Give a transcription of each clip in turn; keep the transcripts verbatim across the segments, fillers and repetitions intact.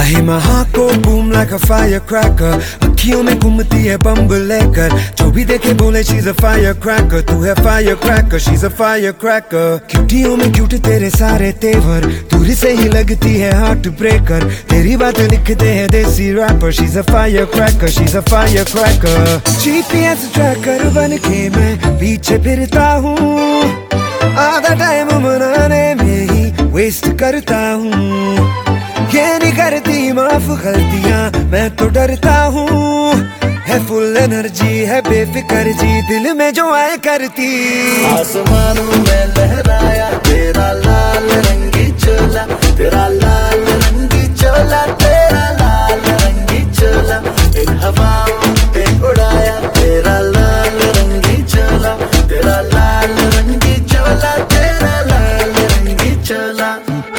चाहे महा को बूम like a firecracker, अखियों में घूमती है बम्ब लेकर, जो भी देखे बोले she's a firecracker, तू है firecracker, she's a firecracker। क्यूटियों में क्यूट तेरे सारे तेवर, दूर से ही लगती है हार्ट ब्रेकर, तेरी बात लिखते हैं desi rapper, she's a firecracker, she's a firecracker। GPS tracker बन के मैं पीछे फिरता हूँ, आधा टाइम मनाने में ही वेस्ट करता हूँ, ये नहीं करती माफ गलतियां मैं तो डरता हूँ, है फुल एनर्जी है बेफिक्र जी, दिल में जो आए करती। आसमानों में लहराया तेरा लाल रंगी चोला, तेरा लाल रंगी चोला, तेरा लाल रंगी चोला, इन हवाओं पे उड़ाया तेरा लाल रंगी चोला, तेरा लाल रंगी चोला, तेरा लाल रंगी चोला।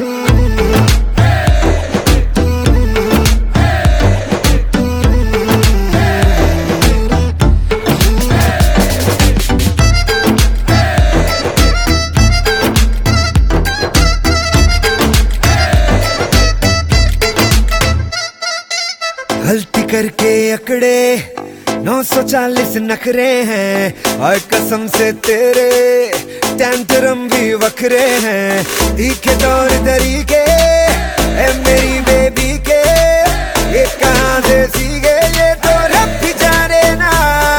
गलती करके अकड़े नौ सौ चालीस नखरे हैं, और कसम से तेरे टेंटरम भी वखरे हैं, तीखे तौर तरीके है मेरी बेबी के, ये कहाँ से सीखे ये तो रब भी जाने ना।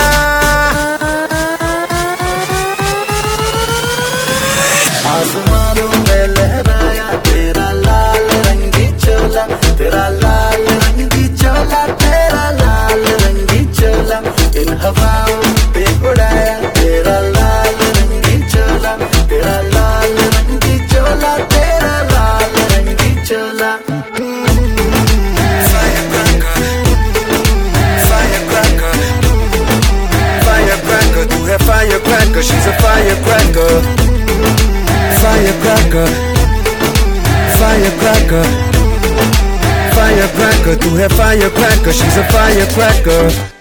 आसमानों में लहराया तेरा लाल रंगी चोला, तेरा लाल रंगी चोला, तेरा लाल रंगी चोला, इन हवाओं पे उड़ाया तेरा लाल रंगी चोला, तेरा लाल रंगी चोला, तेरा लाल रंगी चोला। Firecracker, तू है firecracker, she's a firecracker, firecracker, firecracker, firecracker, तू है firecracker, she's a firecracker।